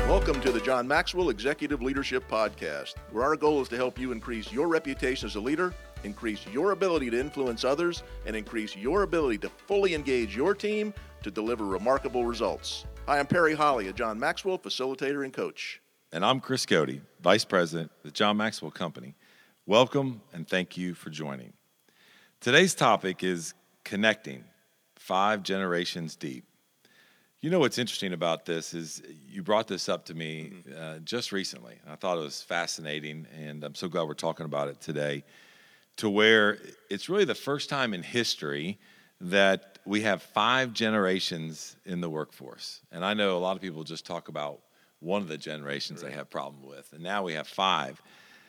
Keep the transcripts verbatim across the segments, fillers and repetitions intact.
Welcome to the John Maxwell Executive Leadership Podcast, where our goal is to help you increase your reputation as a leader, increase your ability to influence others, and increase your ability to fully engage your team to deliver remarkable results. Hi, I'm Perry Holly, a John Maxwell facilitator and coach. And I'm Chris Cody, Vice President of the John Maxwell Company. Welcome and thank you for joining. Today's topic is connecting five generations deep. You know what's interesting about this is you brought this up to me uh, just recently. I thought it was fascinating, and I'm so glad we're talking about it today, to where it's really the first time in history that we have five generations in the workforce. And I know a lot of people just talk about one of the generations right. they have problem with, and now we have five.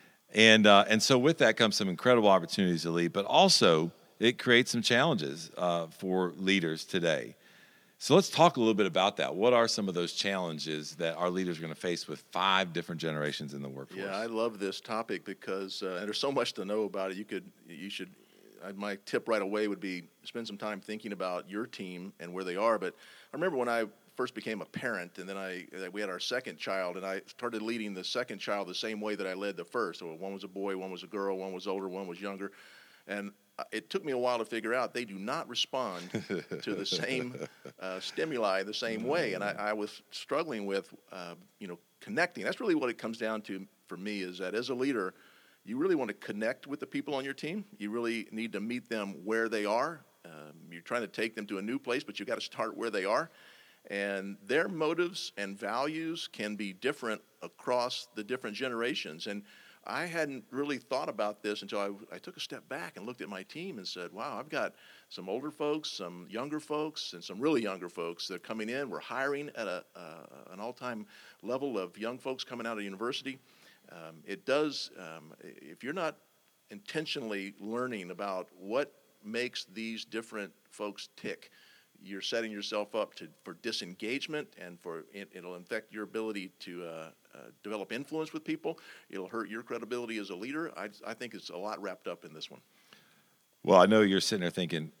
And uh, and so with that comes some incredible opportunities to lead, but also it creates some challenges uh, for leaders today. So let's talk a little bit about that. What are some of those challenges that our leaders are going to face with five different generations in the workforce? Yeah, I love this topic because uh, and there's so much to know about it. You could, you should. Uh, my tip right away would be spend some time thinking about your team and where they are. But I remember when I first became a parent, and then I we had our second child, and I started leading the second child the same way that I led the first. So one was a boy, one was a girl, one was older, one was younger, and it took me a while to figure out they do not respond to the same uh, stimuli the same way. And I, I was struggling with, uh, you know, connecting. That's really what it comes down to for me, is that as a leader, you really want to connect with the people on your team. You really need to meet them where they are. Um, you're trying to take them to a new place, but you've got to start where they are. And their motives and values can be different across the different generations. And I hadn't really thought about this until I, I took a step back and looked at my team and said, wow, I've got some older folks, some younger folks, and some really younger folks that are coming in. We're hiring at a, uh, an all-time level of young folks coming out of university. Um, it does, um, if you're not intentionally learning about what makes these different folks tick, you're setting yourself up to for disengagement, and for it, it'll affect your ability to uh, uh, develop influence with people. It'll hurt your credibility as a leader. I, I think it's a lot wrapped up in this one. Well, I know you're sitting there thinking,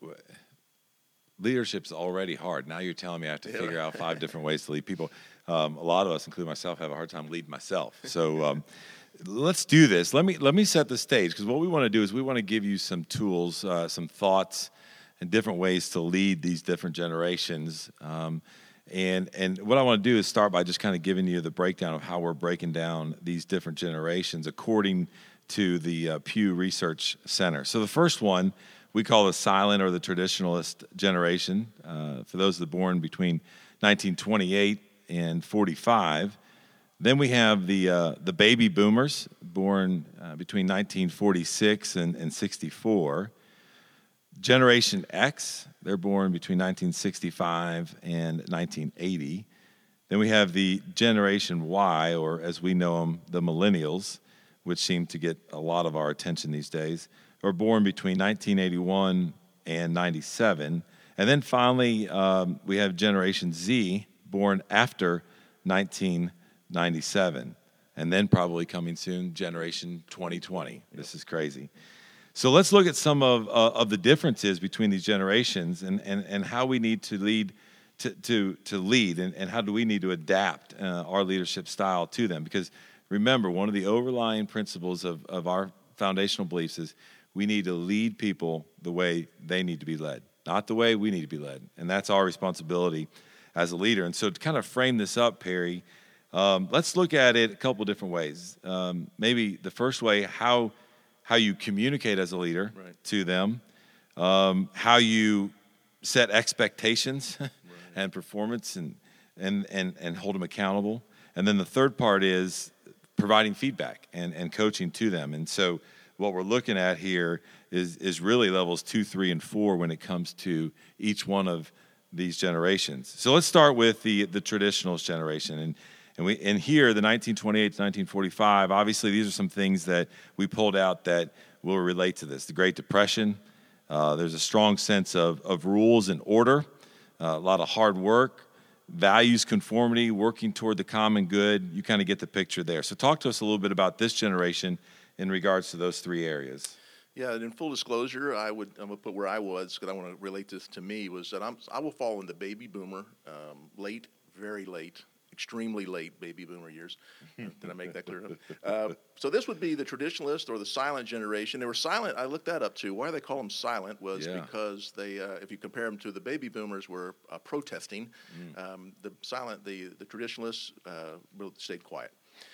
leadership's already hard. Now you're telling me I have to yeah. figure out five different ways to lead people. Um, a lot of us, including myself, have a hard time leading myself. So um, let's do this. Let me let me set the stage, because what we want to do is we want to give you some tools, uh, some thoughts, and different ways to lead these different generations. Um, and and what I want to do is start by just kind of giving you the breakdown of how we're breaking down these different generations according to the uh, Pew Research Center. So the first one we call the silent or the traditionalist generation. Uh, for those that are born between nineteen twenty-eight and forty-five. Then we have the uh, the baby boomers, born uh, between nineteen forty-six and, and sixty-four. Generation X, they're born between nineteen sixty-five and nineteen eighty. Then we have the Generation Y, or as we know them, the millennials, which seem to get a lot of our attention these days, are born between nineteen eighty-one and ninety-seven. And then finally, um, we have Generation Z, born after nineteen ninety-seven. And then probably coming soon, Generation twenty twenty. This is crazy. So let's look at some of uh, of the differences between these generations, and, and, and how we need to lead to to, to lead, and, and how do we need to adapt uh, our leadership style to them. Because remember, one of the overlying principles of, of our foundational beliefs is we need to lead people the way they need to be led, not the way we need to be led. And that's our responsibility as a leader. And so to kind of frame this up, Perry, um, let's look at it a couple different ways. Um, maybe the first way, how how you communicate as a leader right. to them, um, how you set expectations right. and performance, and, and and and hold them accountable. And then the third part is providing feedback and, and coaching to them. And so what we're looking at here is is really levels two, three, and four when it comes to each one of these generations. So let's start with the the traditionalist generation. And And we and here, the nineteen twenty-eight to nineteen forty-five, obviously these are some things that we pulled out that will relate to this. The Great Depression, uh, there's a strong sense of, of rules and order, uh, a lot of hard work, values conformity, working toward the common good. You kind of get the picture there. So talk to us a little bit about this generation in regards to those three areas. Yeah, and in full disclosure, I would I'm gonna put where I was, because I want to relate this to me, was that I'm I will fall in the baby boomer, um, late, very late extremely late baby boomer years. Did I make that clear enough? Uh, so this would be the traditionalist or the silent generation. They were silent. I looked that up too. Why they call them silent was Yeah. because they, uh, if you compare them to the baby boomers, were uh, protesting. Mm. Um, the silent, the the traditionalists uh, really stayed quiet.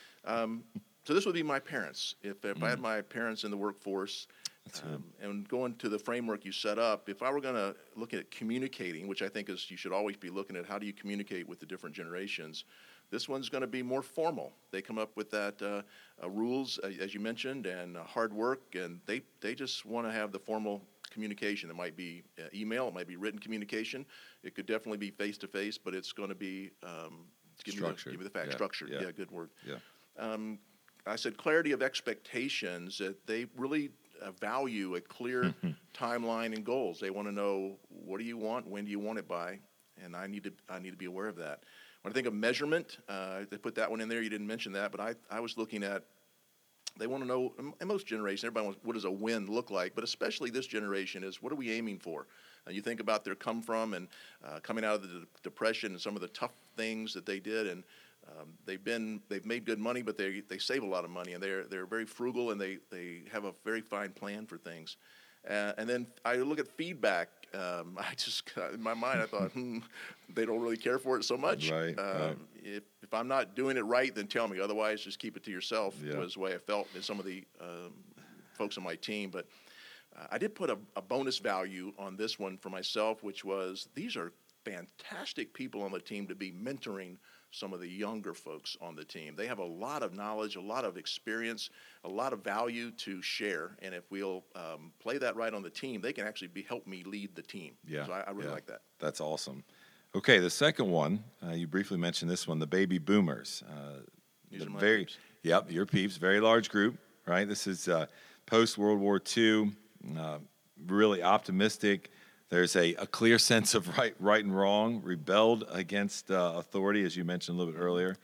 Um, so this would be my parents. If if mm. I had my parents in the workforce. Um, and going to the framework you set up, if I were going to look at communicating, which I think is you should always be looking at how do you communicate with the different generations, this one's going to be more formal. They come up with that uh, uh, rules, uh, as you mentioned, and uh, hard work, and they, they just want to have the formal communication. It might be uh, email, it might be written communication. It could definitely be face-to-face, but it's going to be, um, give, me the, give me the fact, yeah. structured. Yeah. yeah, good word. Yeah. Um, I said clarity of expectations, that they really uh, value a clear timeline and goals. They want to know, what do you want, when do you want it by, and I need to I need to be aware of that. When I think of measurement, uh, they put that one in there. You didn't mention that, but I, I was looking at, they want to know, in most generations, everybody wants, what does a win look like? But especially this generation is, what are we aiming for? And you think about their come from and uh, coming out of the de- depression and some of the tough things that they did, and um, they've been they've made good money, but they they save a lot of money, and they're they're very frugal, and they they have a very fine plan for things. Uh, and then I look at feedback. Um, I just, in my mind, I thought, hmm, they don't really care for it so much. Right, um, right. If, if I'm not doing it right, then tell me. Otherwise, just keep it to yourself, Yeah. was the way I felt in some of the um, folks on my team. But uh, I did put a, a bonus value on this one for myself, which was, these are fantastic people on the team to be mentoring some of the younger folks on the team. They have a lot of knowledge, a lot of experience, a lot of value to share. And if we'll um, play that right on the team, they can actually be help me lead the team. Yeah. So I, I really yeah. like that. That's awesome. Okay, the second one, uh, you briefly mentioned this one, the baby boomers. Uh, These the are my very, peeps. Yep, your peeps, very large group, right? This is uh, post-World War Two, uh, really optimistic. There's a, a clear sense of right, right and wrong, rebelled against uh, authority, as you mentioned a little bit earlier.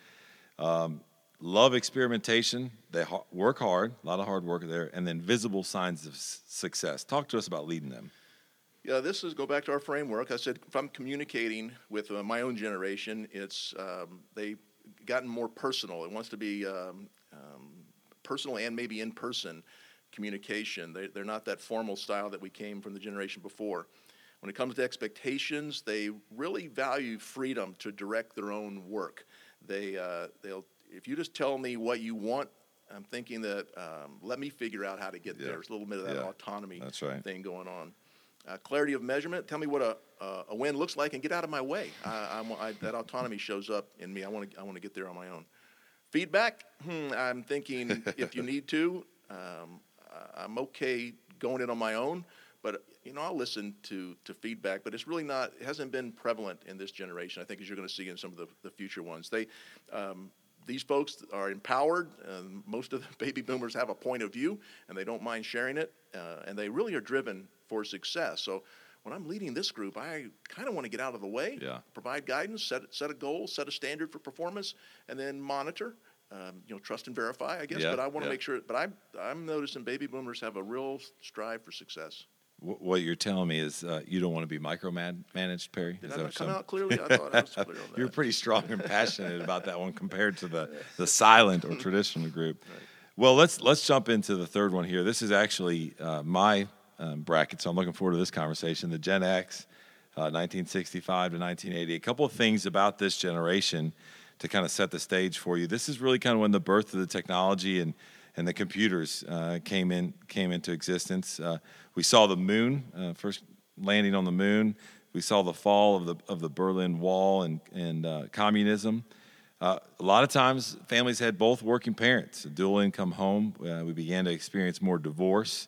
Um, love experimentation. They ha- work hard, a lot of hard work there, and then visible signs of s- success. Talk to us about leading them. Yeah, this is, go back to our framework. I said, if I'm communicating with uh, my own generation, it's, um, they've gotten more personal. It wants to be um, um, personal and maybe in-person communication. They, they're not that formal style that we came from the generation before. When it comes to expectations, they really value freedom to direct their own work. They, uh, they'll, if you just tell me what you want, I'm thinking that um, let me figure out how to get Yeah. there. There's a little bit of that Yeah. autonomy That's right. thing going on. Uh, clarity of measurement. Tell me what a uh, a win looks like and get out of my way. I, I'm, I, that autonomy shows up in me. I want to I want to get there on my own. Feedback. Hmm, I'm thinking if you need to, um, I'm okay going it on my own. But you know, I'll listen to to feedback. But it's really not. It hasn't been prevalent in this generation. I think as you're going to see in some of the, the future ones. They. Um, These folks are empowered. Uh, most of the baby boomers have a point of view, and they don't mind sharing it. Uh, and they really are driven for success. So when I'm leading this group, I kind of want to get out of the way, Yeah. provide guidance, set set a goal, set a standard for performance, and then monitor. Um, you know, trust and verify, I guess. Yeah, But I want to yeah. make sure. But I I'm noticing baby boomers have a real strive for success. Wh- What you're telling me is uh, you don't want to be micromanaged, Perry? Did Is I that not come some- out clearly? I thought I was clear on that. You're pretty strong and passionate about that one compared to the, the silent or traditional group. Right. Well, let's let's jump into the third one here. This is actually uh, my um, bracket, so I'm looking forward to this conversation. The Gen X, uh, nineteen sixty-five to nineteen eighty. A couple of things about this generation to kind of set the stage for you. This is really kind of when the birth of the technology and and the computers uh, came in came into existence. Uh, we saw the moon, uh, first landing on the moon. We saw the fall of the of the Berlin Wall and and uh, communism. Uh, a lot of times, families had both working parents, a dual income home. Uh, we began to experience more divorce,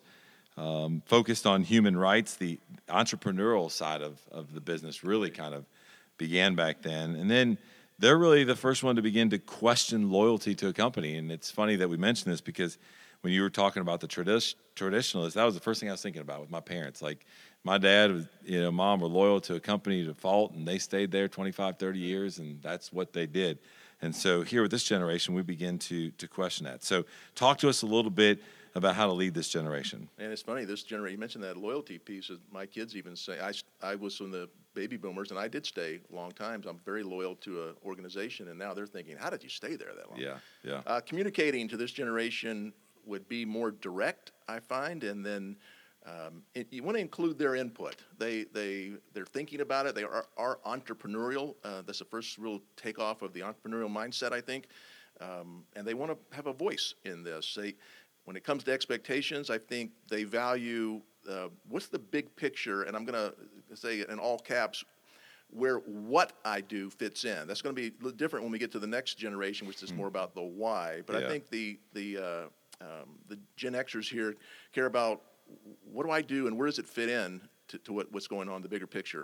um, focused on human rights. The entrepreneurial side of, of the business really kind of began back then. And then they're really the first one to begin to question loyalty to a company. And it's funny that we mentioned this because when you were talking about the tradi- traditionalists, that was the first thing I was thinking about with my parents. Like, my dad was, you know, mom were loyal to a company to fault, and they stayed there twenty-five, thirty years, and that's what they did. And so here with this generation, we begin to to question that. So talk to us a little bit about how to lead this generation. And it's funny, this generation, you mentioned that loyalty piece. My kids even say, I, I was from the baby boomers, and I did stay long times. I'm very loyal to an organization, and now they're thinking, how did you stay there that long? Yeah, yeah. Uh, communicating to this generation would be more direct, I find, and then um, it, you want to include their input. They, they, they're thinking about it. They are, are entrepreneurial. Uh, that's the first real takeoff of the entrepreneurial mindset, I think. Um, and they want to have a voice in this. They, when it comes to expectations, I think they value uh, what's the big picture, and I'm going to say in all caps, where what I do fits in. That's going to be a little different when we get to the next generation, which is more about the why. But Yeah. I think the the uh, um, the Gen Xers here care about what do I do and where does it fit in to, to what, what's going on, the bigger picture.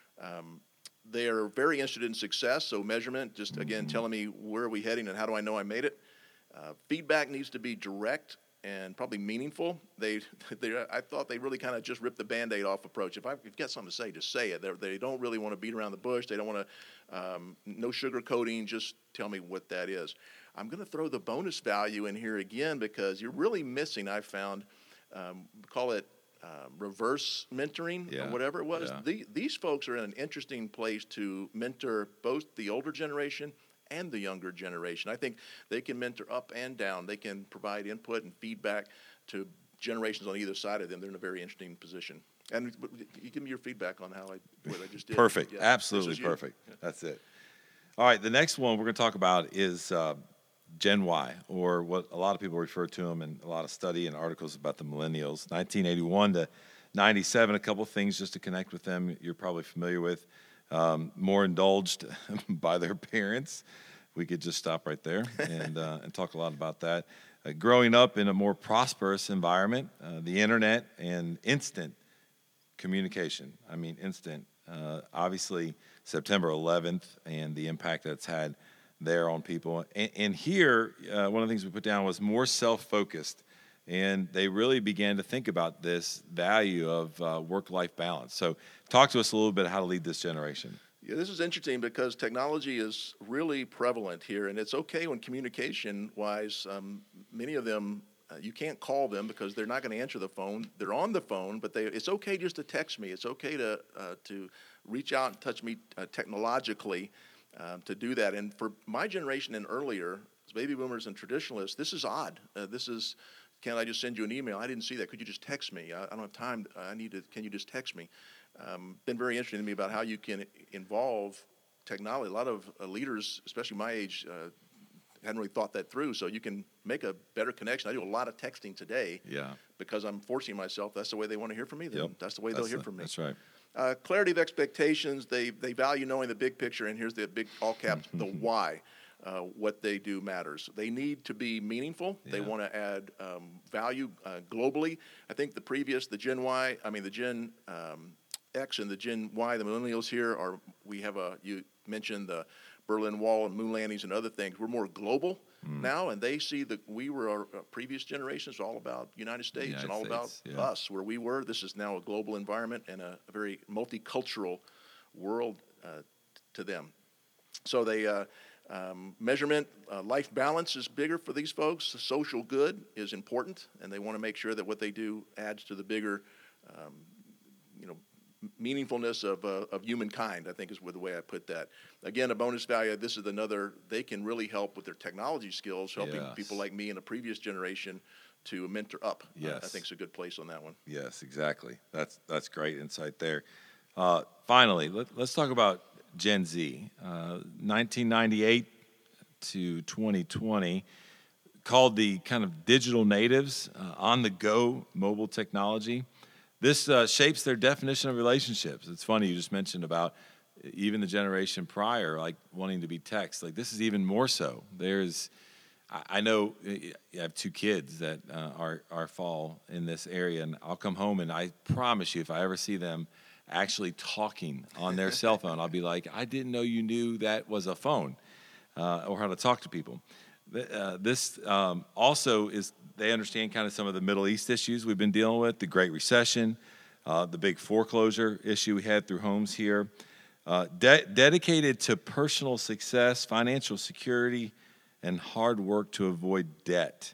Um, they are very interested in success, so measurement, just again telling me where are we heading and how do I know I made it. Uh, feedback needs to be direct and probably meaningful. They, they I thought they really kind of just ripped the Band-Aid off approach. If, I, if you've got something to say, just say it. They're, they don't really want to beat around the bush. They don't want to, um, no sugarcoating, just tell me what that is. I'm going to throw the bonus value in here again because you're really missing, I found, um, call it um, reverse mentoring Yeah. or whatever it was. Yeah. The, these folks are in an interesting place to mentor both the older generation and the younger generation. I think they can mentor up and down. They can provide input and feedback to generations on either side of them. They're in a very interesting position. And you give me your feedback on how I what I just did. Perfect. Yeah. Absolutely This is you. perfect. That's it. All right. The next one we're going to talk about is uh, Gen Y, or what a lot of people refer to them in a lot of study and articles about the millennials. nineteen eighty-one to ninety-seven, a couple things just to connect with them you're probably familiar with. Um, more indulged by their parents. We could just stop right there and uh, and talk a lot about that. Uh, growing up in a more prosperous environment, uh, the internet and instant communication. I mean, instant. Uh, obviously, September eleventh and the impact that's had there on people. And, and here, uh, one of the things we put down was more self-focused. And they really began to think about this value of uh, work-life balance. So talk to us a little bit how to lead this generation. Yeah, this is interesting because technology is really prevalent here, and it's okay when communication-wise, um, many of them, uh, you can't call them because they're not going to answer the phone. They're on the phone, but they, it's okay just to text me. It's okay to uh, to reach out and touch me uh, technologically um, to do that. And for my generation and earlier, as baby boomers and traditionalists, this is odd. Uh, this is, can I just send you an email? I didn't see that. Could you just text me? I, I don't have time. I need to, can you just text me? Um, been very interesting to me about how you can involve technology. A lot of uh, leaders, especially my age, uh, hadn't really thought that through. So you can make a better connection. I do a lot of texting today Yeah. because I'm forcing myself. That's the way they want to hear from me. Then Yep. that's the way That's they'll hear the- from me. That's right. Uh, clarity of expectations. They they value knowing the big picture, and here's the big all caps: the why. Uh, what they do matters. They need to be meaningful. They Yeah. want to add um, value uh, globally. I think the previous, the Gen Y, I mean the Gen um, X and the Gen Y, the millennials here are. We have a. You mentioned the Berlin Wall and moon landings and other things. We're more global Mm. now, and they see that we were our uh, previous generations all about United States United and all States, about yeah. us, where we were. This is now a global environment and a, a very multicultural world uh, to them. So they uh, um, measurement, uh, life balance is bigger for these folks. The social good is important, and they want to make sure that what they do adds to the bigger, um, you know, meaningfulness of uh, of humankind. I think is the way I put that. Again, a bonus value. This is another. They can really help with their technology skills, helping Yes. people like me in a previous generation to mentor up. Uh, I Yes. think it's a good place on that one. Yes, exactly. That's that's great insight there. Uh, finally, let, let's talk about Gen Z. Uh, nineteen ninety-eight to twenty twenty, called the kind of digital natives, uh, on-the-go mobile technology. This uh, shapes their definition of relationships. It's funny, you just mentioned about even the generation prior, like wanting to be text. Like this is even more so. There's, I, I know I have two kids that uh, are, are fall in this area, and I'll come home and I promise you, if I ever see them actually talking on their cell phone, I'll be like, I didn't know you knew that was a phone uh, or how to talk to people. Uh, this um, also is, they understand kind of some of the Middle East issues we've been dealing with, the Great Recession, uh, the big foreclosure issue we had through homes here. Uh, de- dedicated to personal success, financial security, and hard work to avoid debt.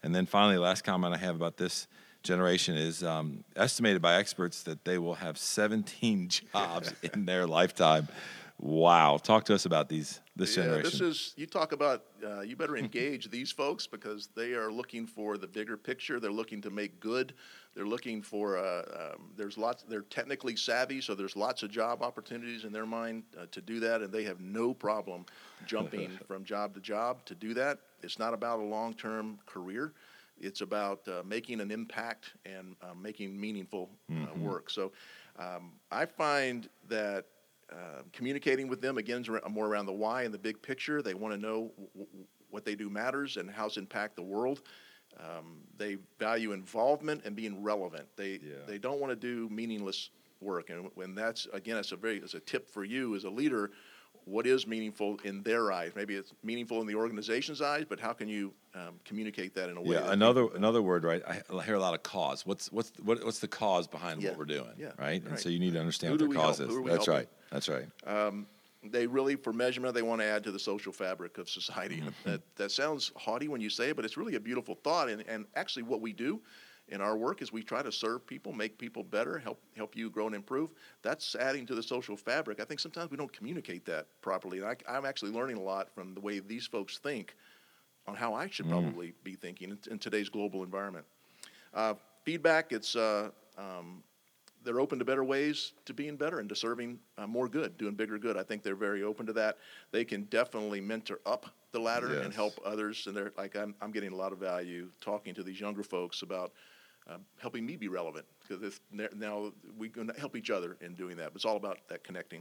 And then finally, last comment I have about this generation is um, estimated by experts that they will have seventeen jobs in their lifetime. Wow. Talk to us about these this yeah, generation. This is, you talk about, uh, you better engage these folks because they are looking for the bigger picture. They're looking to make good. They're looking for, uh, um, there's lots, they're technically savvy, so there's lots of job opportunities in their mind uh, to do that, and they have no problem jumping from job to job to do that. It's not about a long-term career. It's about uh, making an impact and uh, making meaningful uh, mm-hmm. work. So um, I find that Uh, communicating with them, again, is more around the why and the big picture. They want to know w- w- what they do matters and how it's impact the world. Um, they value involvement and being relevant. They yeah. they don't want to do meaningless work. And when that's, again, it's a very it's a tip for you as a leader. What is meaningful in their eyes? Maybe it's meaningful in the organization's eyes, but how can you um, communicate that in a way? Yeah, another another word, right? I hear a lot of cause. What's what's what, what's the cause behind yeah. what we're doing, yeah. right? And right. so you need to understand Who what the cause help? is. That's helping? right. That's right. Um, they really, for measurement, they want to add to the social fabric of society. Mm-hmm. That, that sounds haughty when you say it, but it's really a beautiful thought. And, and actually, what we do in our work is we try to serve people, make people better, help help you grow and improve. That's adding to the social fabric. I think sometimes we don't communicate that properly. And I, I'm actually learning a lot from the way these folks think on how I should mm. probably be thinking in, in today's global environment. Uh, feedback, it's uh, um, they're open to better ways to being better and to serving uh, more good, doing bigger good. I think they're very open to that. They can definitely mentor up the ladder yes. and help others. And they're like, I'm, I'm getting a lot of value talking to these younger folks about uh, helping me be relevant because now we can help each other in doing that. But it's all about that connecting.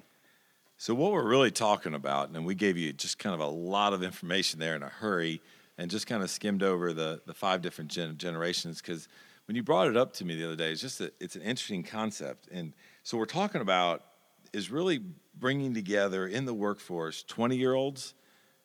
So what we're really talking about, and we gave you just kind of a lot of information there in a hurry and just kind of skimmed over the, the five different gen- generations because when you brought it up to me the other day, it's just a, it's an interesting concept. And so we're talking about is really bringing together in the workforce twenty-year-olds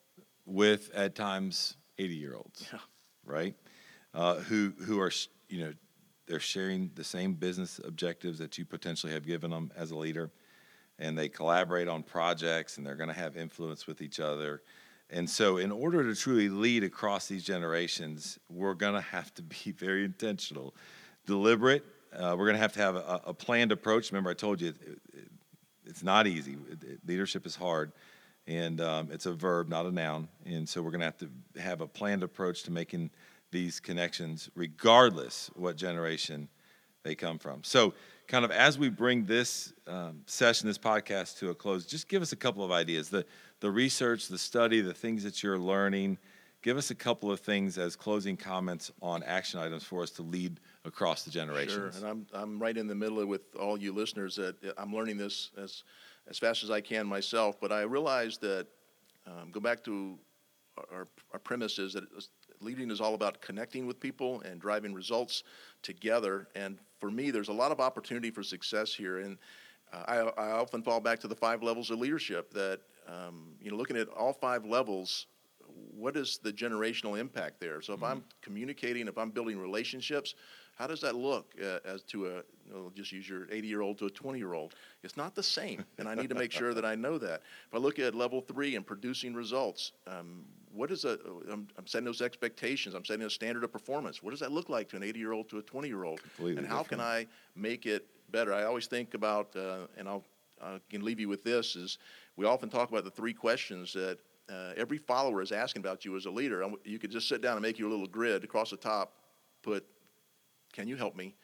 with, at times, eighty-year-olds, yeah. right? Uh, who who are, you know, they're sharing the same business objectives that you potentially have given them as a leader, and they collaborate on projects, and they're going to have influence with each other. And so in order to truly lead across these generations, we're going to have to be very intentional, deliberate. Uh, we're going to have to have a, a planned approach. Remember, I told you it, it, it's not easy. It, it, leadership is hard, and um, it's a verb, not a noun. And so we're going to have to have a planned approach to making these connections, regardless what generation they come from. So kind of as we bring this um, session, this podcast to a close, just give us a couple of ideas. The the research, the study, the things that you're learning. Give us a couple of things as closing comments on action items for us to lead across the generations. Sure, and I'm I'm right in the middle of with all you listeners that I'm learning this as as fast as I can myself. But I realize that um, go back to our our premise is that leading is all about connecting with people and driving results together. And for me, there's a lot of opportunity for success here. And uh, I, I often fall back to the five levels of leadership that, um, you know, looking at all five levels, what is the generational impact there? So if mm-hmm. I'm communicating, if I'm building relationships, how does that look uh, as to a, you know, just use your eighty-year-old to a twenty-year-old? It's not the same, and I need to make sure that I know that. If I look at level three and producing results, um, what is a, I'm, I'm setting those expectations. I'm setting a standard of performance. What does that look like to an eighty-year-old to a twenty-year-old? Completely and how different. can I make it better? I always think about, uh, and I'll I can leave you with this, is we often talk about the three questions that uh, every follower is asking about you as a leader. You could just sit down and make your little grid across the top, put, can you help me?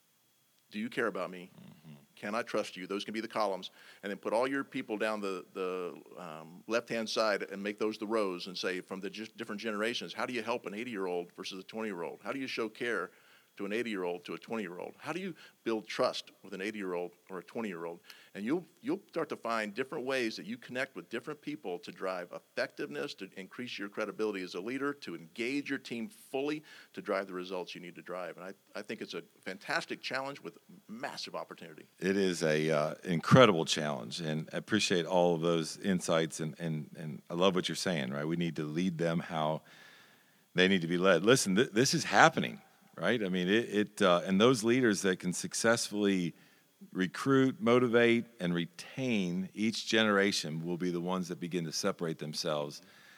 Do you care about me? Mm-hmm. Can I trust you? Those can be the columns. And then put all your people down the, the um, left-hand side and make those the rows and say from the g- different generations, how do you help an eighty-year-old versus a twenty-year-old? How do you show care to an eighty-year-old to a twenty-year-old? How do you build trust with an eighty-year-old or a twenty-year-old? And you'll you'll start to find different ways that you connect with different people to drive effectiveness, to increase your credibility as a leader, to engage your team fully, to drive the results you need to drive. And I, I think it's a fantastic challenge with massive opportunity. It is a uh, incredible challenge, and I appreciate all of those insights, and, and, and I love what you're saying, right? We need to lead them how they need to be led. Listen, th- this is happening. Right? I mean, it, it uh, and those leaders that can successfully recruit, motivate, and retain each generation will be the ones that begin to separate themselves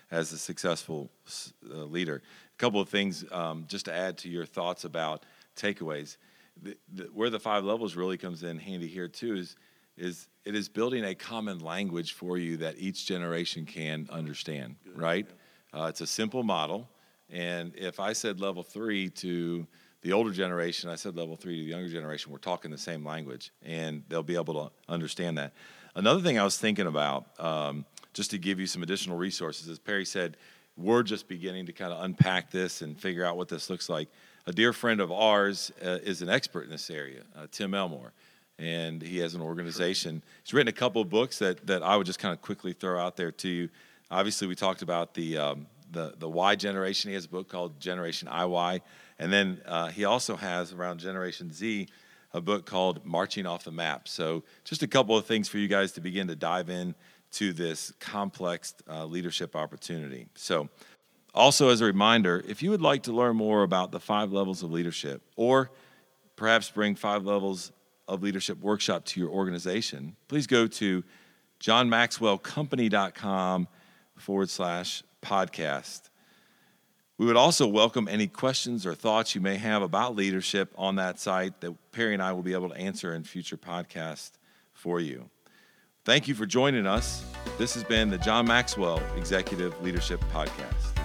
as a successful uh, leader. A couple of things um, just to add to your thoughts about takeaways. The, the, where the five levels really comes in handy here too is, is it is building a common language for you that each generation can understand, Good. right? Yeah. Uh, it's a simple model. And if I said level three to the older generation, I said level three to the younger generation, we're talking the same language, and they'll be able to understand that. Another thing I was thinking about, um, just to give you some additional resources, as Perry said, we're just beginning to kind of unpack this and figure out what this looks like. A dear friend of ours uh, is an expert in this area, uh, Tim Elmore, and he has an organization. He's written a couple of books that, that I would just kind of quickly throw out there to you. Obviously, we talked about the um, the the Y generation. He has a book called Generation I Y, and then uh, he also has around Generation Z a book called Marching Off the Map. So just a couple of things for you guys to begin to dive in to this complex uh, leadership opportunity. So also as a reminder, if you would like to learn more about the five levels of leadership, or perhaps bring five levels of leadership workshop to your organization, please go to johnmaxwellcompany.com forward slash podcast. We would also welcome any questions or thoughts you may have about leadership on that site that Perry and I will be able to answer in future podcasts for you. Thank you for joining us. This has been the John Maxwell Executive Leadership Podcast.